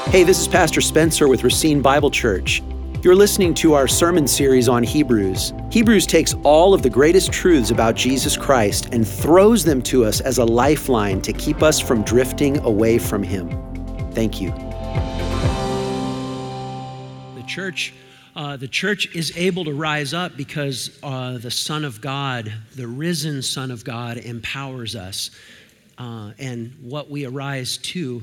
Hey, this is Pastor Spencer with Racine Bible Church. You're listening to our sermon series on Hebrews. Hebrews takes all of the greatest truths about Jesus Christ and throws them to us as a lifeline to keep us from drifting away from Him. Thank you. The church is able to rise up because the Son of God, the risen Son of God, empowers us. And what we arise to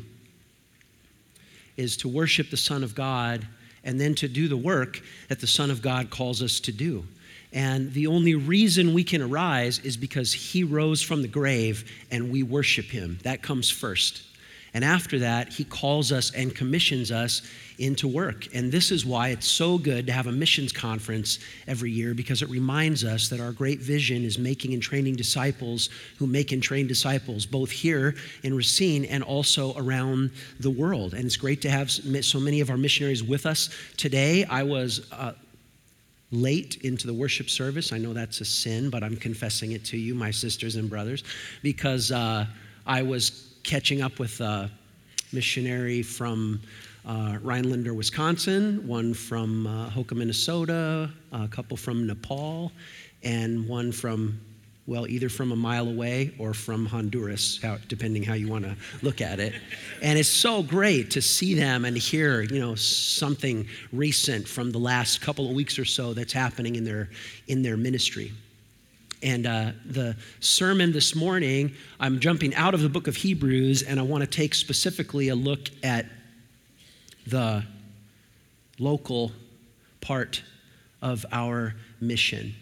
is to worship the Son of God and then to do the work that the Son of God calls us to do. And the only reason we can arise is because He rose from the grave and we worship Him. That comes first. And after that, He calls us and commissions us into work. And this is why it's so good to have a missions conference every year, because it reminds us that our great vision is making and training disciples who make and train disciples, both here in Racine and also around the world. And it's great to have so many of our missionaries with us today. I was late into the worship service. I know that's a sin, but I'm confessing it to you, my sisters and brothers, because I was catching up with a missionary from Rhinelander, Wisconsin, one from Hoka, Minnesota, a couple from Nepal, and one from, well, either from a mile away or from Honduras, depending how you want to look at it. And it's so great to see them and hear, something recent from the last couple of weeks or so that's happening in their ministry. And the sermon this morning, I'm jumping out of the book of Hebrews, and I want to take specifically a look at the local part of our mission.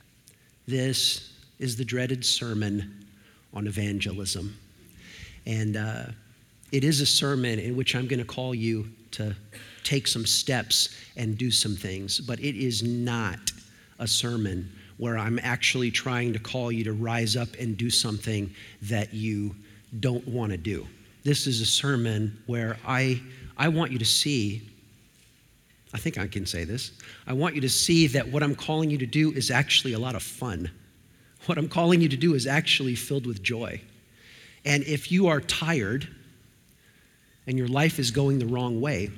This is the dreaded sermon on evangelism. And it is a sermon in which I'm going to call you to take some steps and do some things, but it is not a sermon where I'm actually trying to call you to rise up and do something that you don't want to do. This is a sermon where I want you to see, I think I can say this, I want you to see that what I'm calling you to do is actually a lot of fun. What I'm calling you to do is actually filled with joy. And if you are tired and your life is going the wrong way,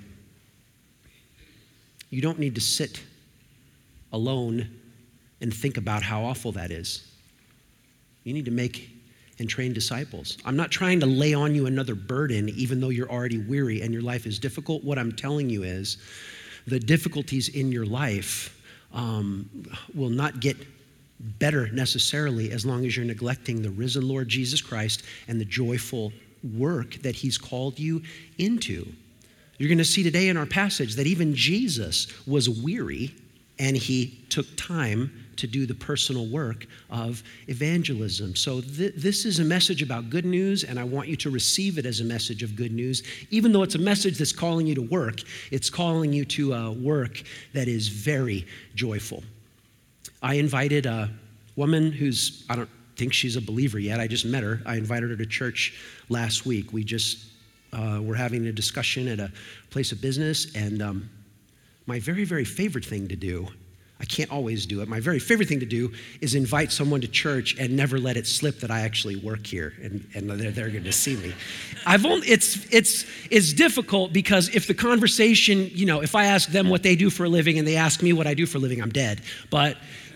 you don't need to sit alone and think about how awful that is. You need to make and train disciples. I'm not trying to lay on you another burden, even though you're already weary and your life is difficult. What I'm telling you is the difficulties in your life will not get better necessarily as long as you're neglecting the risen Lord Jesus Christ and the joyful work that He's called you into. You're going to see today in our passage that even Jesus was weary, and He took time to do the personal work of evangelism. So this is a message about good news, and I want you to receive it as a message of good news. Even though it's a message that's calling you to work, it's calling you to a work that is very joyful. I invited a woman who's, I don't think she's a believer yet. I just met her. I invited her to church last week. We just were having a discussion at a place of business, and my very, very favorite thing to do, I can't always do it, my very favorite thing to do is invite someone to church and never let it slip that I actually work here and they're going to see me. It's difficult because if the conversation, if I ask them what they do for a living and they ask me what I do for a living, I'm dead. But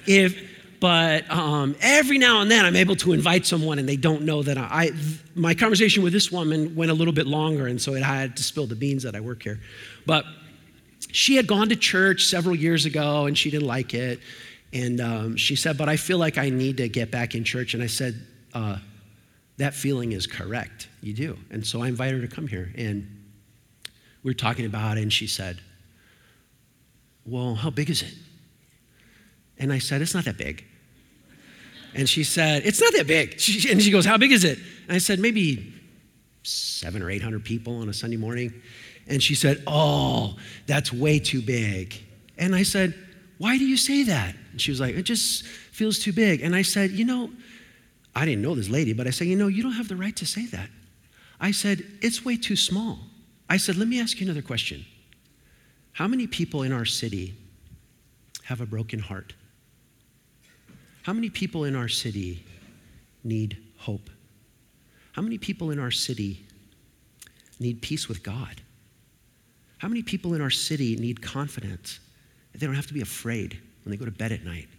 every now and then I'm able to invite someone and they don't know that my conversation with this woman went a little bit longer, and so I had to spill the beans that I work here. But she had gone to church several years ago and she didn't like it. And she said, but I feel like I need to get back in church. And I said, that feeling is correct. You do. And so I invited her to come here. And we were talking about it, and she said, well, how big is it? And I said, it's not that big. And she said, it's not that big. And she goes, how big is it? And I said, maybe 700 or 800 people on a Sunday morning. And she said, oh, that's way too big. And I said, why do you say that? And she was like, it just feels too big. And I said, I didn't know this lady, but I said, you don't have the right to say that. I said, it's way too small. I said, let me ask you another question. How many people in our city have a broken heart? How many people in our city need hope? How many people in our city need peace with God? How many people in our city need confidence? They don't have to be afraid when they go to bed at night.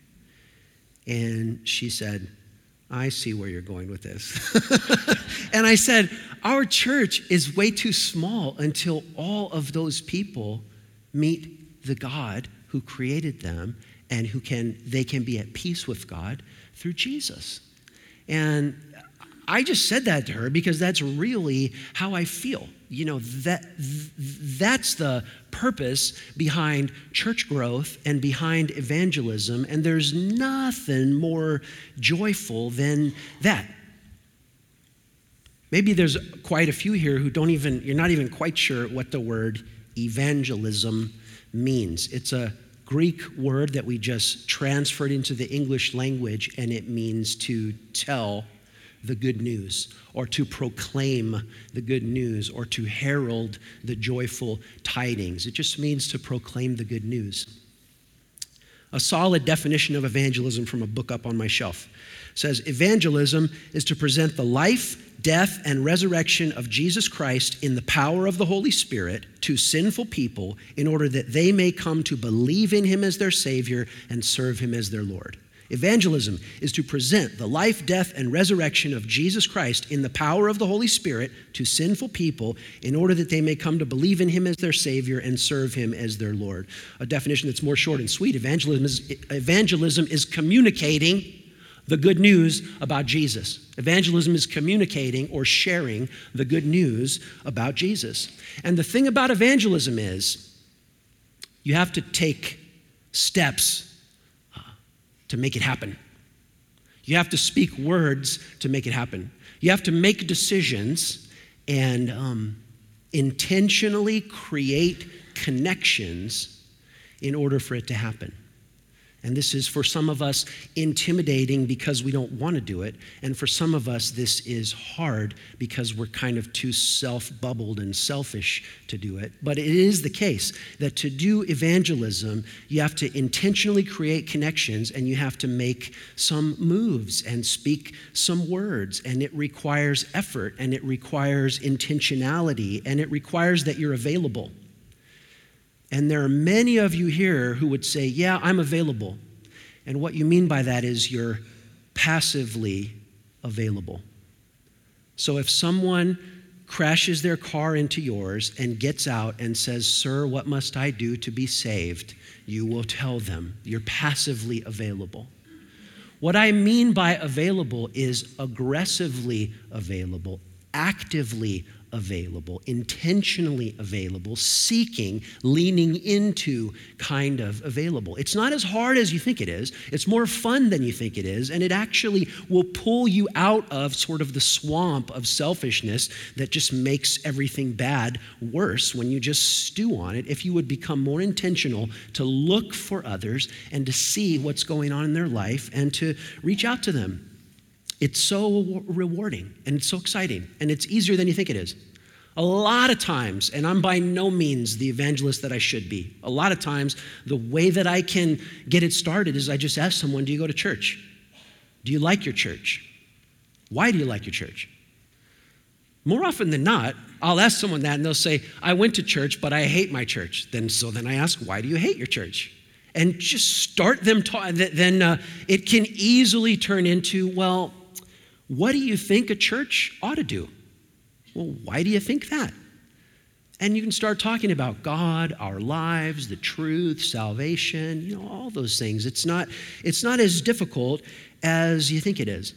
And she said, I see where you're going with this. And I said, our church is way too small until all of those people meet the God who created them and they can be at peace with God through Jesus. And I just said that to her because that's really how I feel. You know, that's the purpose behind church growth and behind evangelism, and there's nothing more joyful than that. Maybe there's quite a few here who you're not even quite sure what the word evangelism means. It's a Greek word that we just transferred into the English language, and it means to tell the good news, or to proclaim the good news, or to herald the joyful tidings. It just means to proclaim the good news. A solid definition of evangelism from a book up on my shelf says, evangelism is to present the life, death, and resurrection of Jesus Christ in the power of the Holy Spirit to sinful people in order that they may come to believe in him as their Savior and serve him as their Lord. Evangelism is to present the life, death, and resurrection of Jesus Christ in the power of the Holy Spirit to sinful people in order that they may come to believe in him as their Savior and serve him as their Lord. A definition that's more short and sweet. Evangelism is communicating the good news about Jesus. Evangelism is communicating or sharing the good news about Jesus. And the thing about evangelism is you have to take steps to make it happen. You have to speak words to make it happen. You have to make decisions and intentionally create connections in order for it to happen. And this is, for some of us, intimidating because we don't want to do it. And for some of us, this is hard because we're kind of too self-bubbled and selfish to do it. But it is the case that to do evangelism, you have to intentionally create connections, and you have to make some moves and speak some words. And it requires effort, and it requires intentionality, and it requires that you're available. And there are many of you here who would say, yeah, I'm available. And what you mean by that is you're passively available. So if someone crashes their car into yours and gets out and says, sir, what must I do to be saved? You will tell them you're passively available. What I mean by available is aggressively available, actively available, intentionally available, seeking, leaning into kind of available. It's not as hard as you think it is. It's more fun than you think it is, and it actually will pull you out of sort of the swamp of selfishness that just makes everything bad worse when you just stew on it. If you would become more intentional to look for others and to see what's going on in their life and to reach out to them. It's so rewarding, and it's so exciting, and it's easier than you think it is. A lot of times, and I'm by no means the evangelist that I should be, a lot of times the way that I can get it started is I just ask someone, do you go to church? Do you like your church? Why do you like your church? More often than not, I'll ask someone that, and they'll say, I went to church, but I hate my church. Then I ask, why do you hate your church? And just start them talking. Then it can easily turn into, well, what do you think a church ought to do? Well, why do you think that? And you can start talking about God, our lives, the truth, salvation, all those things. It's not as difficult as you think it is.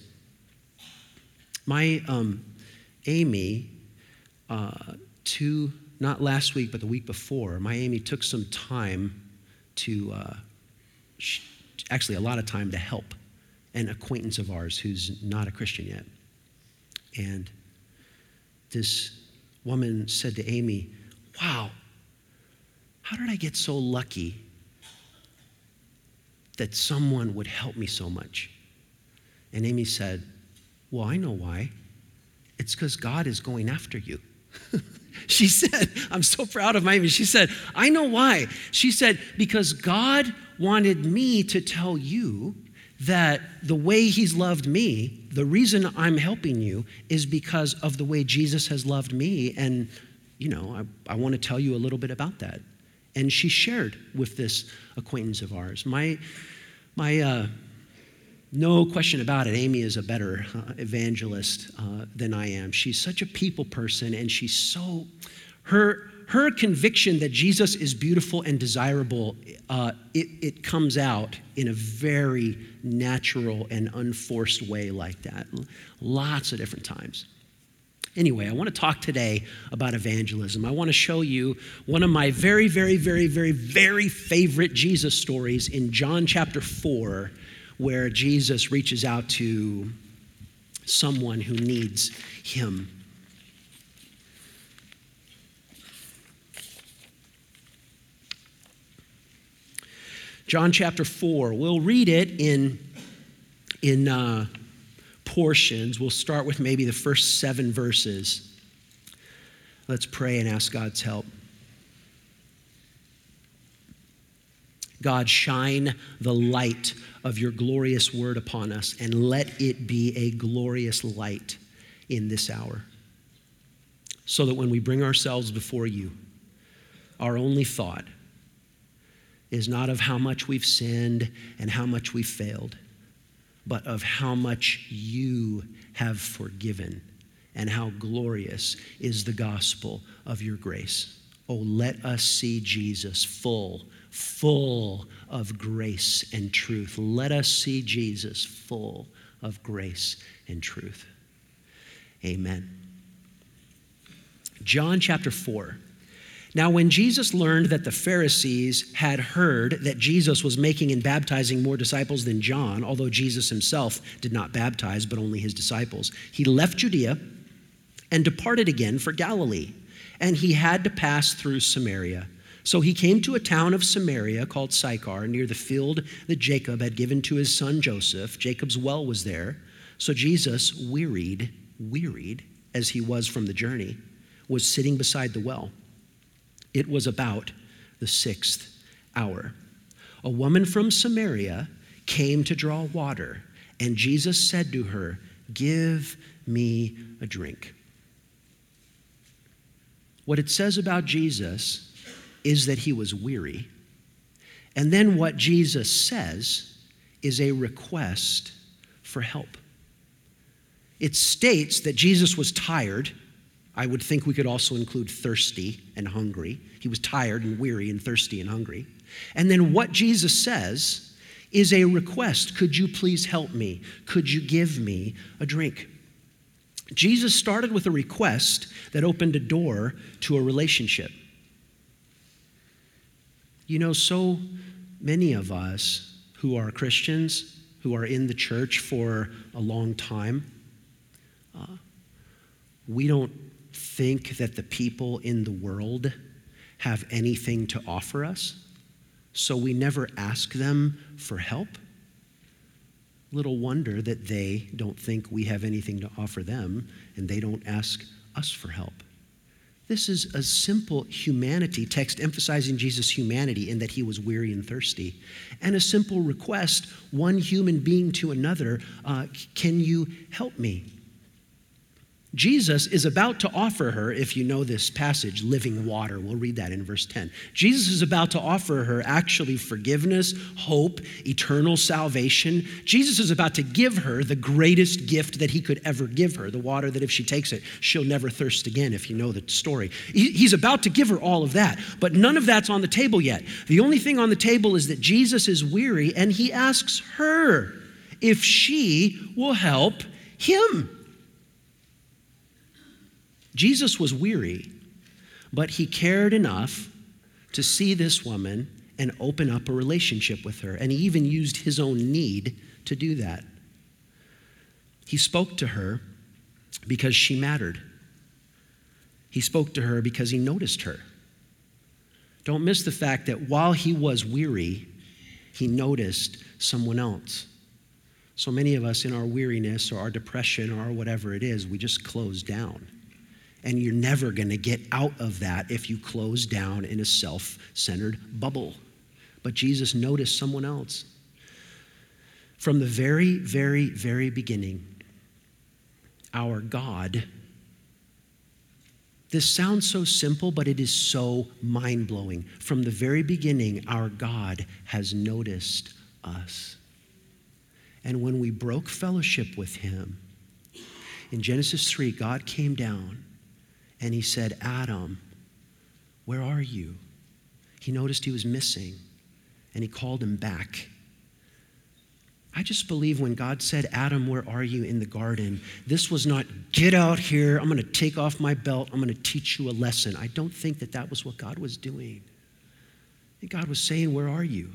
My Amy, not last week, but the week before, my Amy took some time to, actually a lot of time to help an acquaintance of ours who's not a Christian yet. And this woman said to Amy, wow, how did I get so lucky that someone would help me so much? And Amy said, well, I know why. It's because God is going after you. She said, I'm so proud of my Amy. She said, I know why. She said, because God wanted me to tell you that the way he's loved me, the reason I'm helping you is because of the way Jesus has loved me, and I want to tell you a little bit about that. And she shared with this acquaintance of ours. No question about it, Amy is a better evangelist than I am. She's such a people person, and she's so, her conviction that Jesus is beautiful and desirable, it comes out in a very natural and unforced way like that, lots of different times. Anyway, I want to talk today about evangelism. I want to show you one of my very, very, very, very, very favorite Jesus stories in John chapter 4, where Jesus reaches out to someone who needs him. John chapter 4, we'll read it in portions. We'll start with maybe the first 7 verses. Let's pray and ask God's help. God, shine the light of your glorious word upon us, and let it be a glorious light in this hour, so that when we bring ourselves before you, our only thought is not of how much we've sinned and how much we've failed, but of how much you have forgiven and how glorious is the gospel of your grace. Oh, let us see Jesus full of grace and truth. Let us see Jesus full of grace and truth. Amen. John chapter 4. Now, when Jesus learned that the Pharisees had heard that Jesus was making and baptizing more disciples than John, although Jesus himself did not baptize, but only his disciples, he left Judea and departed again for Galilee, and he had to pass through Samaria. So he came to a town of Samaria called Sychar, near the field that Jacob had given to his son Joseph. Jacob's well was there. So Jesus, wearied as he was from the journey, was sitting beside the well. It was about the 6th hour. A woman from Samaria came to draw water, and Jesus said to her, "Give me a drink." What it says about Jesus is that he was weary. And then what Jesus says is a request for help. It states that Jesus was tired. I would think we could also include thirsty and hungry. He was tired and weary and thirsty and hungry. And then what Jesus says is a request. Could you please help me? Could you give me a drink? Jesus started with a request that opened a door to a relationship. So many of us who are Christians, who are in the church for a long time, we don't think that the people in the world have anything to offer us, so we never ask them for help. Little wonder that they don't think we have anything to offer them, and they don't ask us for help. This is a simple humanity text emphasizing Jesus' humanity in that he was weary and thirsty, and a simple request, one human being to another, can you help me? Jesus is about to offer her, if you know this passage, living water. We'll read that in verse 10. Jesus is about to offer her actually forgiveness, hope, eternal salvation. Jesus is about to give her the greatest gift that he could ever give her, the water that if she takes it, she'll never thirst again, if you know the story. He's about to give her all of that, but none of that's on the table yet. The only thing on the table is that Jesus is weary, and he asks her if she will help him. Jesus was weary, but he cared enough to see this woman and open up a relationship with her, and he even used his own need to do that. He spoke to her because she mattered. He spoke to her because he noticed her. Don't miss the fact that while he was weary, he noticed someone else. So many of us in our weariness or our depression or whatever it is, we just close down. And you're never going to get out of that if you close down in a self-centered bubble. But Jesus noticed someone else. From the very, very, very beginning, our God This sounds so simple, but it is so mind-blowing. From the very beginning, our God has noticed us. And when we broke fellowship with him, in Genesis 3, God came down and he said, Adam, where are you? He noticed he was missing and he called him back. I just believe when God said, Adam, where are you in the garden? This was not, get out here, I'm going to take off my belt, I'm going to teach you a lesson. I don't think that was what God was doing. I think God was saying, where are you?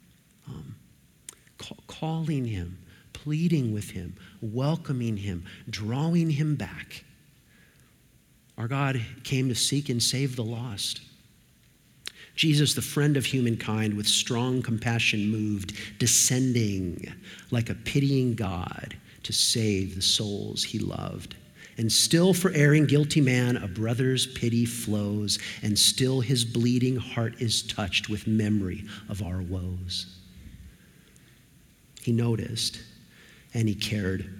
Calling him, pleading with him, welcoming him, drawing him back. Our God came to seek and save the lost. Jesus, the friend of humankind, with strong compassion moved, descending like a pitying God to save the souls he loved. And still for erring guilty man, a brother's pity flows, and still his bleeding heart is touched with memory of our woes. He noticed and he cared.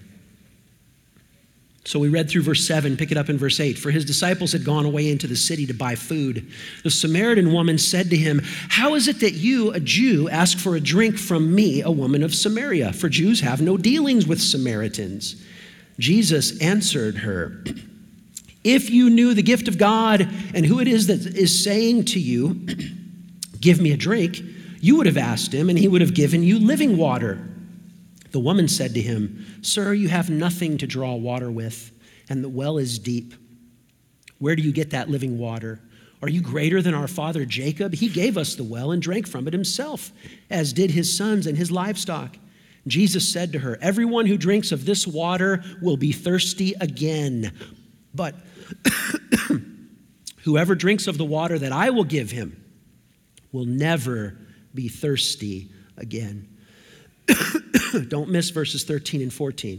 So we read through verse 7, pick it up in verse 8. For his disciples had gone away into the city to buy food. The Samaritan woman said to him, how is it that you, a Jew, ask for a drink from me, a woman of Samaria? For Jews have no dealings with Samaritans. Jesus answered her, if you knew the gift of God and who it is that is saying to you, give me a drink, you would have asked him and he would have given you living water. The woman said to him, sir, you have nothing to draw water with, and the well is deep. Where do you get that living water? Are you greater than our father Jacob? He gave us the well and drank from it himself, as did his sons and his livestock. Jesus said to her, everyone who drinks of this water will be thirsty again. But whoever drinks of the water that I will give him will never be thirsty again. Don't miss verses 13 and 14.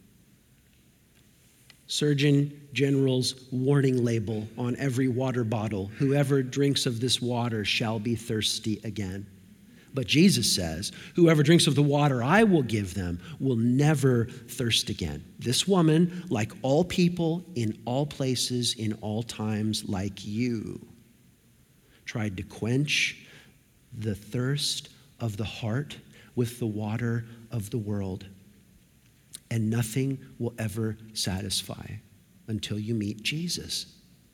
Surgeon General's warning label on every water bottle. Whoever drinks of this water shall be thirsty again. But Jesus says, whoever drinks of the water I will give them will never thirst again. This woman, like all people in all places, in all times, like you, tried to quench the thirst of the heart with the water of the world. And nothing will ever satisfy until you meet Jesus.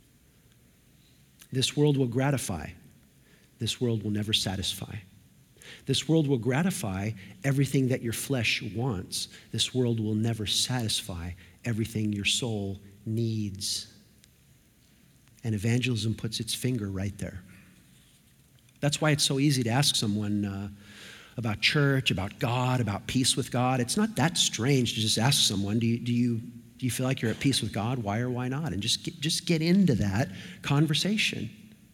This world will gratify. This world will never satisfy. This world will gratify everything that your flesh wants. This world will never satisfy everything your soul needs. And evangelism puts its finger right there. That's why it's so easy to ask someone about church, about God, about peace with God. It's not that strange to just ask someone, do you feel like you're at peace with God? Why or why not? And just get into that conversation.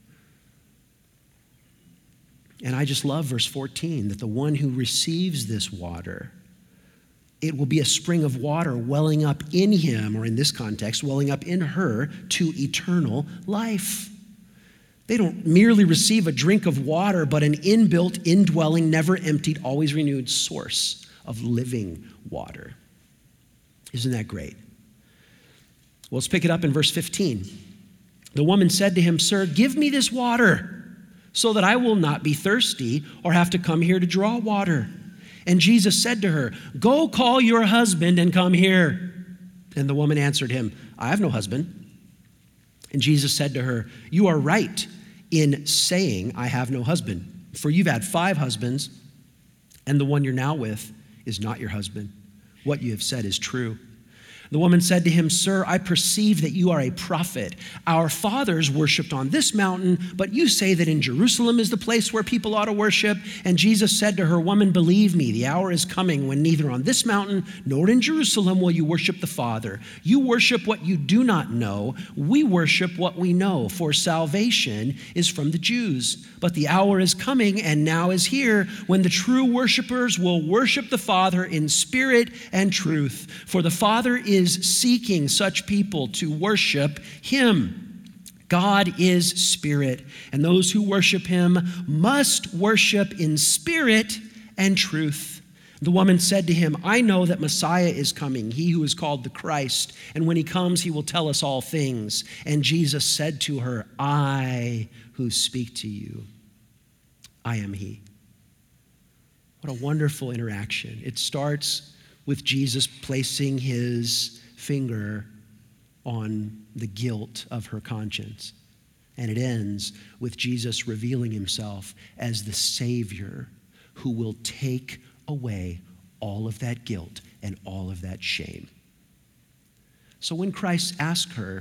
And I just love verse 14, that the one who receives this water, it will be a spring of water welling up in him, or in this context, welling up in her to eternal life. They don't merely receive a drink of water, but an inbuilt, indwelling, never emptied, always renewed source of living water. Isn't that great? Well, let's pick it up in verse 15. The woman said to him, sir, give me this water so that I will not be thirsty or have to come here to draw water. And Jesus said to her, go call your husband and come here. And the woman answered him, I have no husband. And Jesus said to her, you are right in saying, I have no husband. For you've had 5 husbands, and the one you're now with is not your husband. What you have said is true. The woman said to him, sir, I perceive that you are a prophet. Our fathers worshiped on this mountain, but you say that in Jerusalem is the place where people ought to worship. And Jesus said to her, woman, believe me, the hour is coming when neither on this mountain nor in Jerusalem will you worship the Father. You worship what you do not know. We worship what we know, for salvation is from the Jews. But the hour is coming and now is here when the true worshipers will worship the Father in spirit and truth. For the Father is seeking such people to worship him. God is spirit, and those who worship him must worship in spirit and truth. The woman said to him, I know that Messiah is coming, he who is called the Christ, and when he comes, he will tell us all things. And Jesus said to her, I who speak to you, I am he. What a wonderful interaction. It starts with Jesus placing his finger on the guilt of her conscience. And it ends with Jesus revealing himself as the Savior who will take away all of that guilt and all of that shame. So when Christ asked her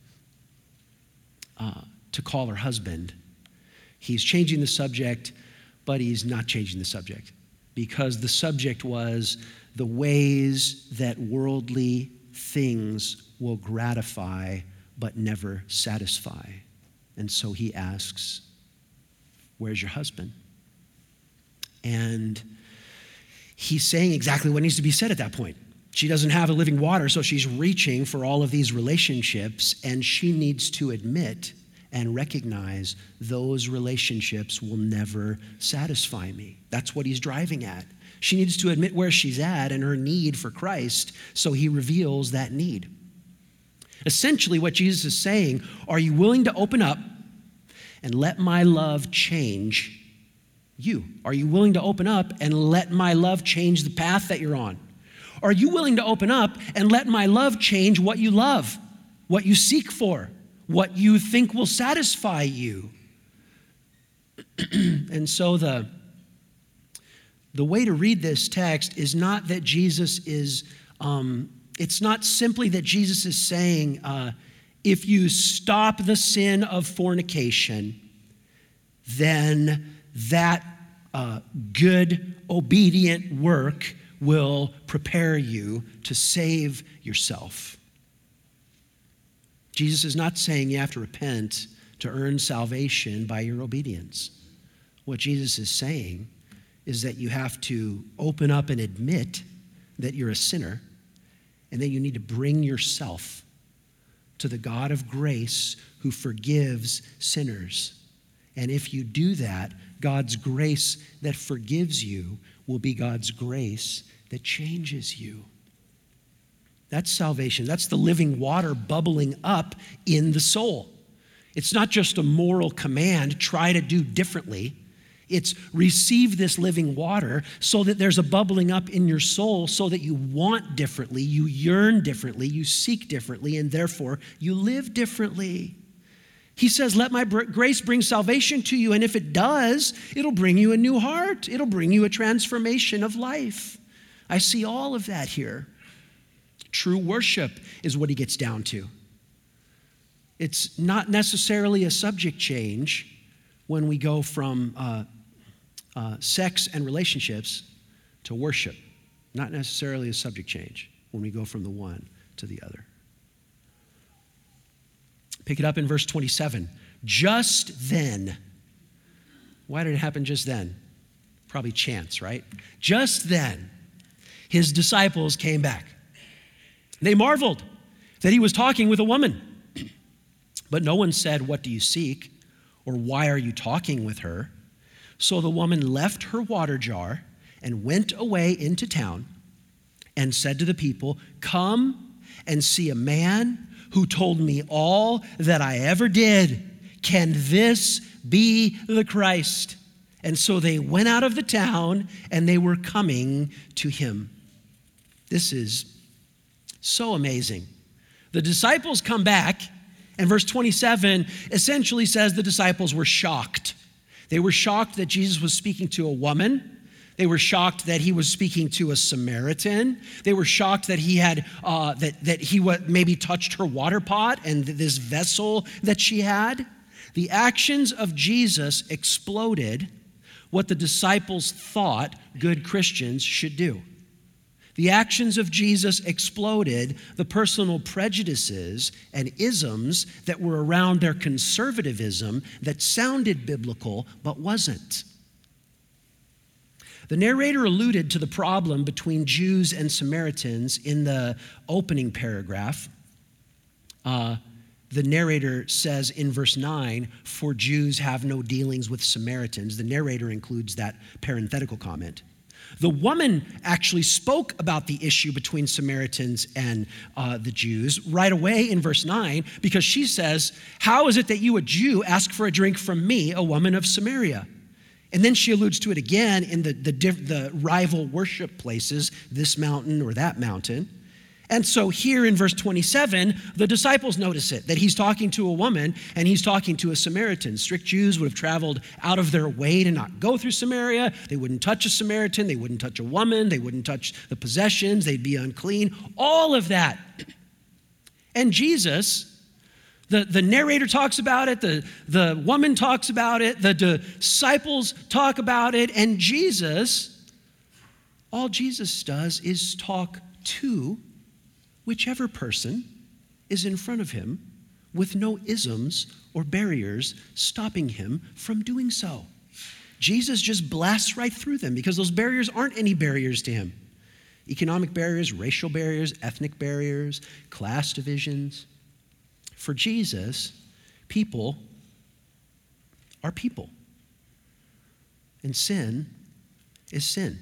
to call her husband, he's changing the subject, but he's not changing the subject, because the subject was the ways that worldly things will gratify but never satisfy. And so he asks, where's your husband? And he's saying exactly what needs to be said at that point. She doesn't have a living water, so she's reaching for all of these relationships, and she needs to admit and recognize those relationships will never satisfy me. That's what he's driving at. She needs to admit where she's at and her need for Christ, so he reveals that need. Essentially, what Jesus is saying, are you willing to open up and let my love change you? Are you willing to open up and let my love change the path that you're on? Are you willing to open up and let my love change what you love, what you seek for, what you think will satisfy you? And so the way to read this text is not that Jesus is, it's not simply that Jesus is saying, if you stop the sin of fornication, then that good, obedient work will prepare you to save yourself. Jesus is not saying you have to repent to earn salvation by your obedience. What Jesus is saying is that you have to open up and admit that you're a sinner, and that you need to bring yourself to the God of grace who forgives sinners. And if you do that, God's grace that forgives you will be God's grace that changes you. That's salvation. That's the living water bubbling up in the soul. It's not just a moral command, try to do differently. It's receive this living water so that there's a bubbling up in your soul so that you want differently, you yearn differently, you seek differently, and therefore you live differently. He says, let my grace bring salvation to you, and if it does, it'll bring you a new heart. It'll bring you a transformation of life. I see all of that here. True worship is what he gets down to. It's not necessarily a subject change when we go from sex and relationships to worship. Not necessarily a subject change when we go from the one to the other. Pick it up in verse 27. Just then. Why did it happen just then? Probably chance, right? Just then, his disciples came back. They marveled that he was talking with a woman. But no one said, what do you seek? Or why are you talking with her? So the woman left her water jar and went away into town and said to the people, come and see a man who told me all that I ever did. Can this be the Christ? And so they went out of the town and they were coming to him. This is so amazing. The disciples come back, and verse 27 essentially says the disciples were shocked. They were shocked that Jesus was speaking to a woman. They were shocked that he was speaking to a Samaritan. They were shocked that he had maybe touched her water pot and this vessel that she had. The actions of Jesus exploded what the disciples thought good Christians should do. The actions of Jesus exploded the personal prejudices and isms that were around their conservatism that sounded biblical but wasn't. The narrator alluded to the problem between Jews and Samaritans in the opening paragraph. The narrator says in verse 9, for Jews have no dealings with Samaritans. The narrator includes that parenthetical comment. The woman actually spoke about the issue between Samaritans and the Jews right away in verse 9, because she says, "How is it that you, a Jew, ask for a drink from me, a woman of Samaria?" And then she alludes to it again in the rival worship places, this mountain or that mountain. And so here in verse 27, the disciples notice it, that he's talking to a woman and he's talking to a Samaritan. Strict Jews would have traveled out of their way to not go through Samaria. They wouldn't touch a Samaritan. They wouldn't touch a woman. They wouldn't touch the possessions. They'd be unclean. All of that. And Jesus, the narrator talks about it. The woman talks about it. The disciples talk about it. And Jesus, all Jesus does is talk to whichever person is in front of him, with no isms or barriers stopping him from doing so. Jesus just blasts right through them because those barriers aren't any barriers to him. Economic barriers, racial barriers, ethnic barriers, class divisions. For Jesus, people are people. And sin is sin.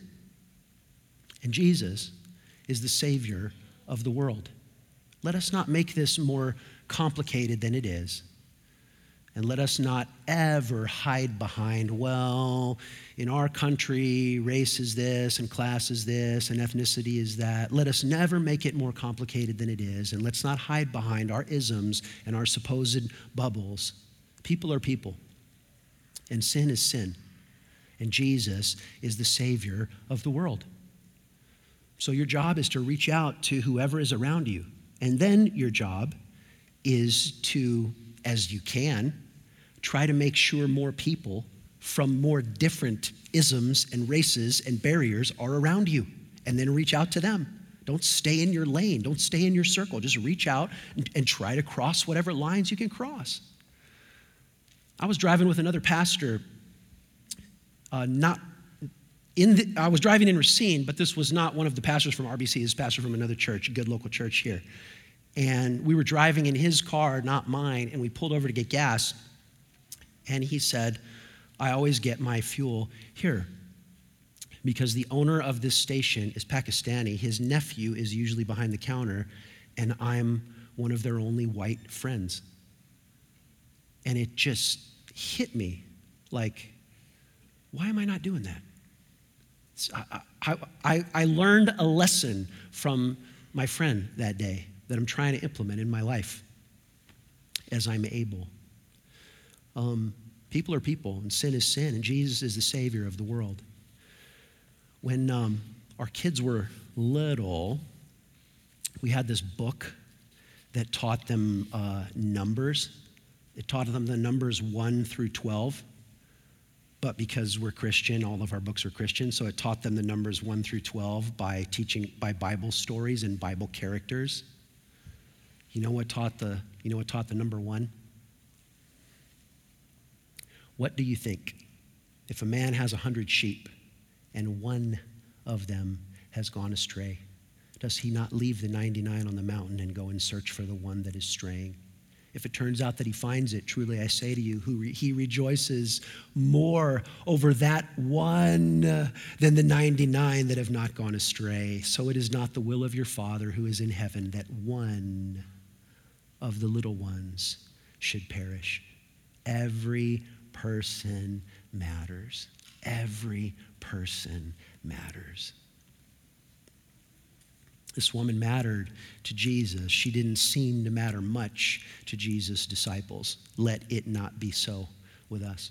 And Jesus is the Savior of the world. Let us not make this more complicated than it is. And let us not ever hide behind, well, in our country, race is this, and class is this, and ethnicity is that. Let us never make it more complicated than it is. And let's not hide behind our isms and our supposed bubbles. People are people. And sin is sin. And Jesus is the Savior of the world. So your job is to reach out to whoever is around you. And then your job is to, as you can, try to make sure more people from more different isms and races and barriers are around you. And then reach out to them. Don't stay in your lane. Don't stay in your circle. Just reach out and try to cross whatever lines you can cross. I was driving with another pastor, I was driving in Racine, but this was not one of the pastors from RBC. This is a pastor from another church, a good local church here. And we were driving in his car, not mine, and we pulled over to get gas. And he said, "I always get my fuel here because the owner of this station is Pakistani. His nephew is usually behind the counter, and I'm one of their only white friends." And it just hit me like, why am I not doing that? I learned a lesson from my friend that day that I'm trying to implement in my life as I'm able. People are people, and sin is sin, and Jesus is the Savior of the world. When our kids were little, we had this book that taught them numbers. It taught them the numbers 1 through 12. But because we're Christian, all of our books are Christian, so it taught them the numbers 1 through 12 by Bible stories and Bible characters. You know what taught the number 1? What do you think? If a man has 100 sheep and one of them has gone astray, does he not leave the 99 on the mountain and go and search for the one that is straying? If it turns out that he finds it, truly I say to you, he rejoices more over that one than the 99 that have not gone astray. So it is not the will of your Father who is in heaven that one of the little ones should perish. Every person matters. Every person matters. This woman mattered to Jesus. She didn't seem to matter much to Jesus' disciples. Let it not be so with us.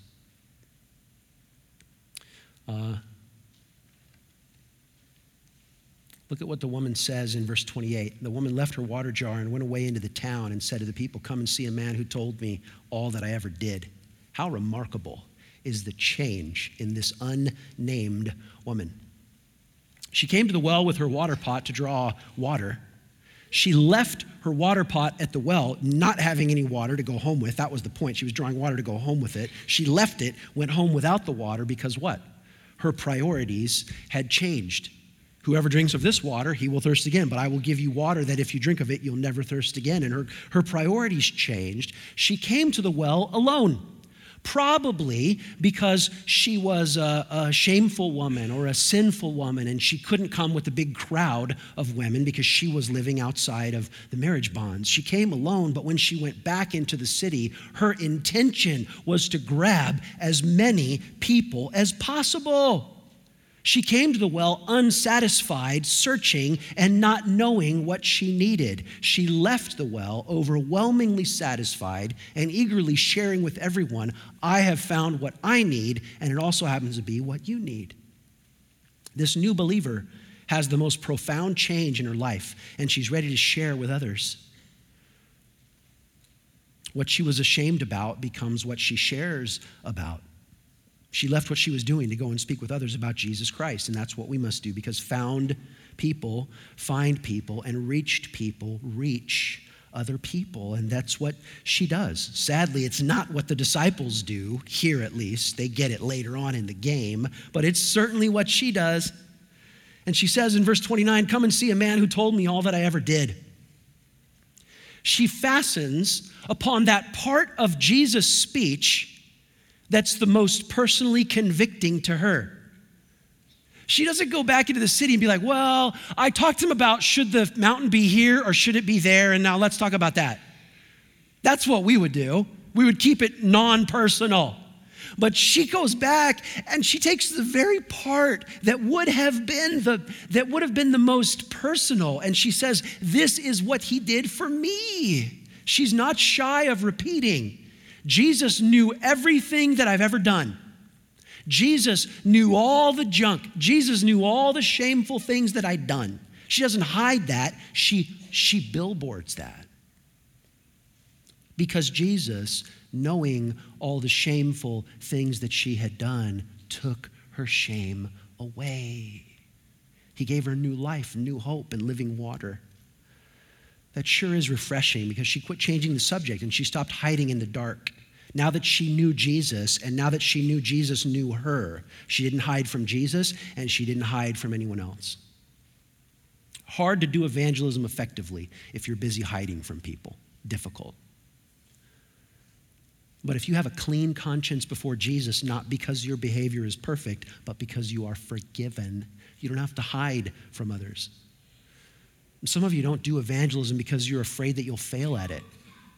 Look at what the woman says in verse 28. The woman left her water jar and went away into the town and said to the people, "Come and see a man who told me all that I ever did." How remarkable is the change in this unnamed woman. She came to the well with her water pot to draw water. She left her water pot at the well, not having any water to go home with. That was the point. She was drawing water to go home with it. She left it, went home without the water because what? Her priorities had changed. Whoever drinks of this water, he will thirst again, but I will give you water that if you drink of it, you'll never thirst again. And her priorities changed. She came to the well alone. probably because she was a shameful woman or a sinful woman, and she couldn't come with a big crowd of women because she was living outside of the marriage bonds. She came alone, but when she went back into the city, her intention was to grab as many people as possible. She came to the well unsatisfied, searching, and not knowing what she needed. She left the well overwhelmingly satisfied and eagerly sharing with everyone, I have found what I need, and it also happens to be what you need. This new believer has the most profound change in her life, and she's ready to share with others. What she was ashamed about becomes what she shares about. She left what she was doing to go and speak with others about Jesus Christ, and that's what we must do, because found people find people, and reached people reach other people, and that's what she does. Sadly, it's not what the disciples do, here at least. They get it later on in the game, but it's certainly what she does. And she says in verse 29, come and see a man who told me all that I ever did. She fastens upon that part of Jesus' speech that's the most personally convicting to her. She doesn't go back into the city and be like, well, I talked to him about should the mountain be here or should it be there, and now let's talk about that. That's what we would do. We would keep it non-personal. But she goes back and she takes the very part that would have been the most personal, and she says, this is what he did for me. She's not shy of repeating. Jesus knew everything that I've ever done. Jesus knew all the junk. Jesus knew all the shameful things that I'd done. She doesn't hide that. She billboards that. Because Jesus, knowing all the shameful things that she had done, took her shame away. He gave her new life, new hope, and living water. That sure is refreshing, because she quit changing the subject and she stopped hiding in the dark. Now that she knew Jesus, and now that she knew Jesus knew her, she didn't hide from Jesus and she didn't hide from anyone else. Hard to do evangelism effectively if you're busy hiding from people. Difficult. But if you have a clean conscience before Jesus, not because your behavior is perfect, but because you are forgiven, you don't have to hide from others. Some of you don't do evangelism because you're afraid that you'll fail at it.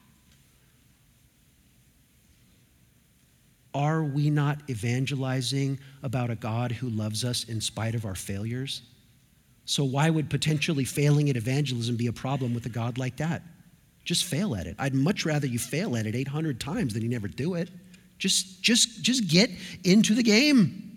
Are we not evangelizing about a God who loves us in spite of our failures? So why would potentially failing at evangelism be a problem with a God like that? Just fail at it. I'd much rather you fail at it 800 times than you never do it. Just get into the game.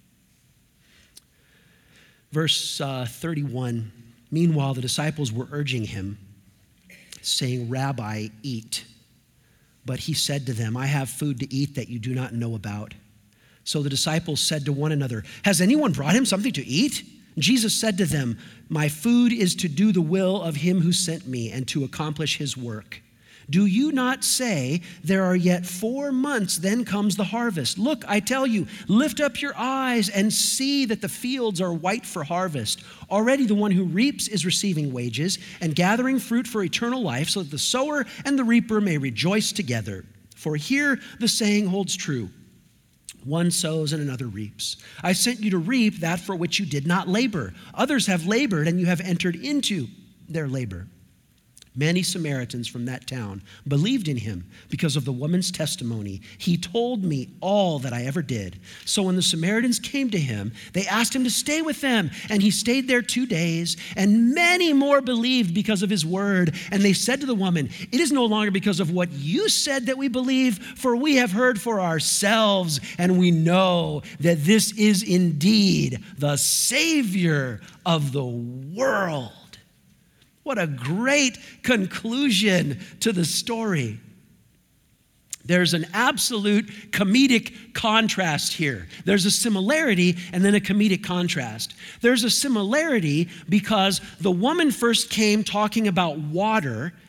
Verse 31. Meanwhile, the disciples were urging him, saying, Rabbi, eat. But he said to them, I have food to eat that you do not know about. So the disciples said to one another, has anyone brought him something to eat? Jesus said to them, my food is to do the will of him who sent me and to accomplish his work. Do you not say, there are yet 4 months, then comes the harvest? Look, I tell you, lift up your eyes and see that the fields are white for harvest. Already the one who reaps is receiving wages and gathering fruit for eternal life, so that the sower and the reaper may rejoice together. For here the saying holds true. One sows and another reaps. I sent you to reap that for which you did not labor. Others have labored, and you have entered into their labor. Many Samaritans from that town believed in him because of the woman's testimony. He told me all that I ever did. So when the Samaritans came to him, they asked him to stay with them, and he stayed there 2 days, and many more believed because of his word. And they said to the woman, it is no longer because of what you said that we believe, for we have heard for ourselves, and we know that this is indeed the Savior of the world. What a great conclusion to the story. There's an absolute comedic contrast here. There's a similarity and then a comedic contrast. There's a similarity because the woman first came talking about water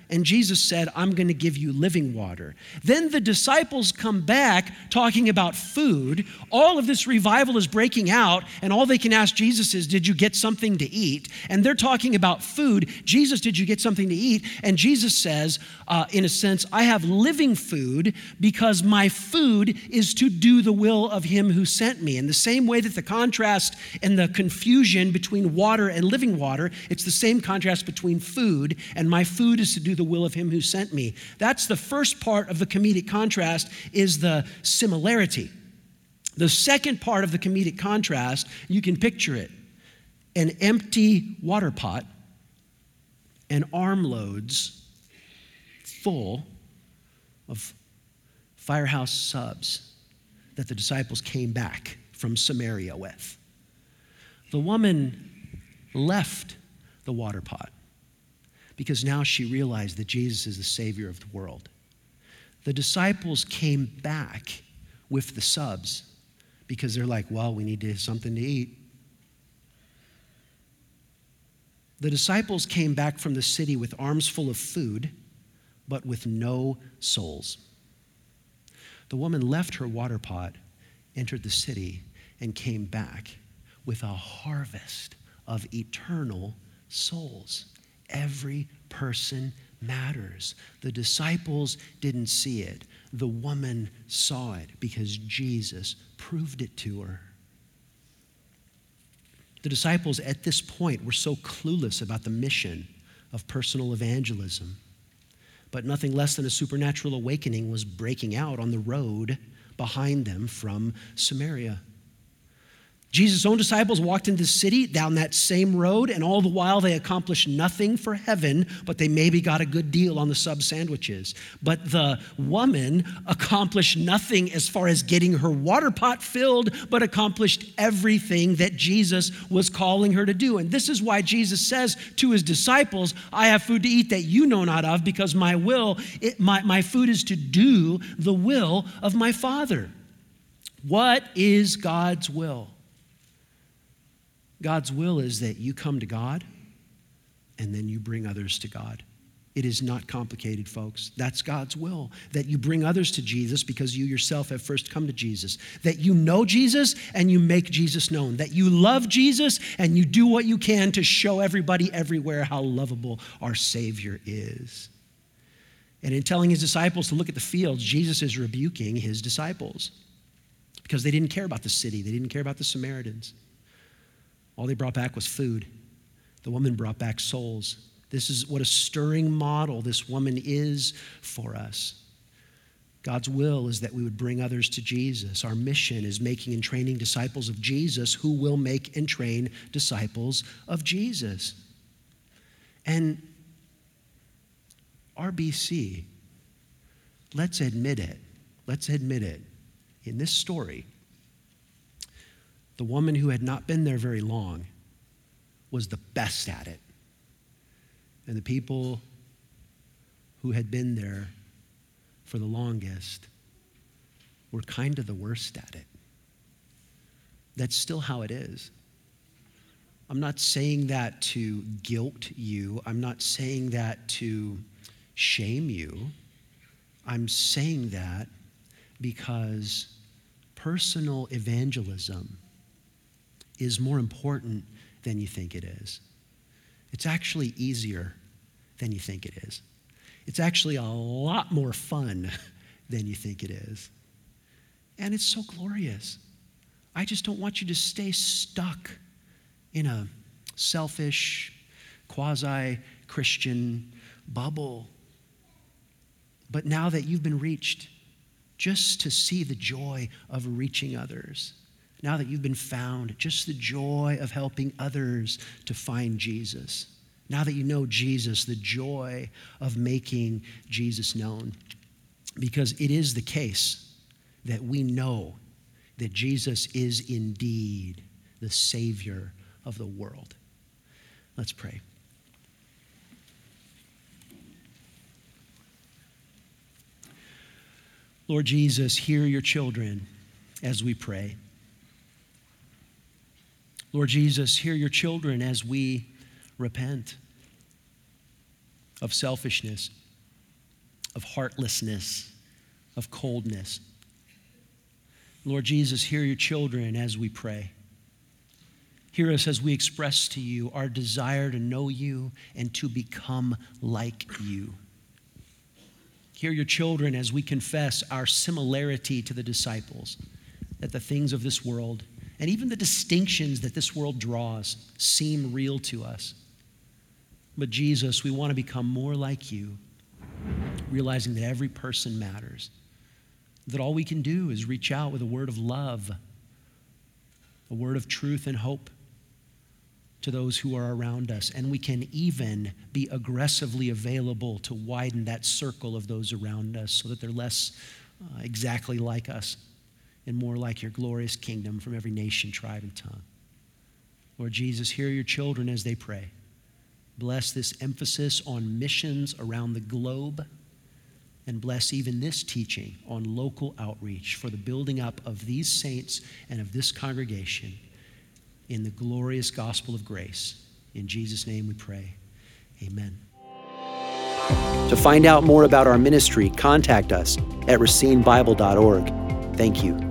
And Jesus said, I'm going to give you living water. Then the disciples come back talking about food. All of this revival is breaking out, and all they can ask Jesus is, did you get something to eat? And they're talking about food. Jesus, did you get something to eat? And Jesus says, in a sense, I have living food because my food is to do the will of him who sent me. In the same way that the contrast and the confusion between water and living water, it's the same contrast between food, and my food is to do the will of him who sent me. That's the first part of the comedic contrast, is the similarity. The second part of the comedic contrast, you can picture it. An empty water pot and armloads full of Firehouse Subs that the disciples came back from Samaria with. The woman left the water pot because now she realized that Jesus is the Savior of the world. The disciples came back with the subs because they're like, well, we need something to eat. The disciples came back from the city with arms full of food, but with no souls. The woman left her water pot, entered the city, and came back with a harvest of eternal souls. Every person matters. The disciples didn't see it. The woman saw it because Jesus proved it to her. The disciples at this point were so clueless about the mission of personal evangelism, but nothing less than a supernatural awakening was breaking out on the road behind them from Samaria. Jesus' own disciples walked into the city down that same road, and all the while they accomplished nothing for heaven, but they maybe got a good deal on the sub sandwiches. But the woman accomplished nothing as far as getting her water pot filled, but accomplished everything that Jesus was calling her to do. And this is why Jesus says to his disciples, I have food to eat that you know not of, because my food is to do the will of my Father. What is God's will? God's will is that you come to God and then you bring others to God. It is not complicated, folks. That's God's will, that you bring others to Jesus because you yourself have first come to Jesus, that you know Jesus and you make Jesus known, that you love Jesus and you do what you can to show everybody everywhere how lovable our Savior is. And in telling his disciples to look at the fields, Jesus is rebuking his disciples because they didn't care about the city. They didn't care about the Samaritans. All they brought back was food. The woman brought back souls. This is what a stirring model this woman is for us. God's will is that we would bring others to Jesus. Our mission is making and training disciples of Jesus who will make and train disciples of Jesus. And RBC, let's admit it. In this story, the woman who had not been there very long was the best at it. And the people who had been there for the longest were kind of the worst at it. That's still how it is. I'm not saying that to guilt you. I'm not saying that to shame you. I'm saying that because personal evangelism is more important than you think it is. It's actually easier than you think it is. It's actually a lot more fun than you think it is. And it's so glorious. I just don't want you to stay stuck in a selfish, quasi-Christian bubble. But now that you've been reached, just to see the joy of reaching others. Now that you've been found, just the joy of helping others to find Jesus. Now that you know Jesus, the joy of making Jesus known. Because it is the case that we know that Jesus is indeed the Savior of the world. Let's pray. Lord Jesus, hear your children as we pray. Lord Jesus, hear your children as we repent. of selfishness, of heartlessness, of coldness. Lord Jesus, hear your children as we pray. Hear us as we express to you our desire to know you and to become like you. Hear your children as we confess our similarity to the disciples, that the things of this world and even the distinctions that this world draws seem real to us. But Jesus, we want to become more like you, realizing that every person matters, that all we can do is reach out with a word of love, a word of truth and hope to those who are around us. And we can even be aggressively available to widen that circle of those around us so that they're less exactly like us and more like your glorious kingdom from every nation, tribe, and tongue. Lord Jesus, hear your children as they pray. Bless this emphasis on missions around the globe, and bless even this teaching on local outreach for the building up of these saints and of this congregation in the glorious gospel of grace. In Jesus' name we pray. Amen. To find out more about our ministry, contact us at racinebible.org. Thank you.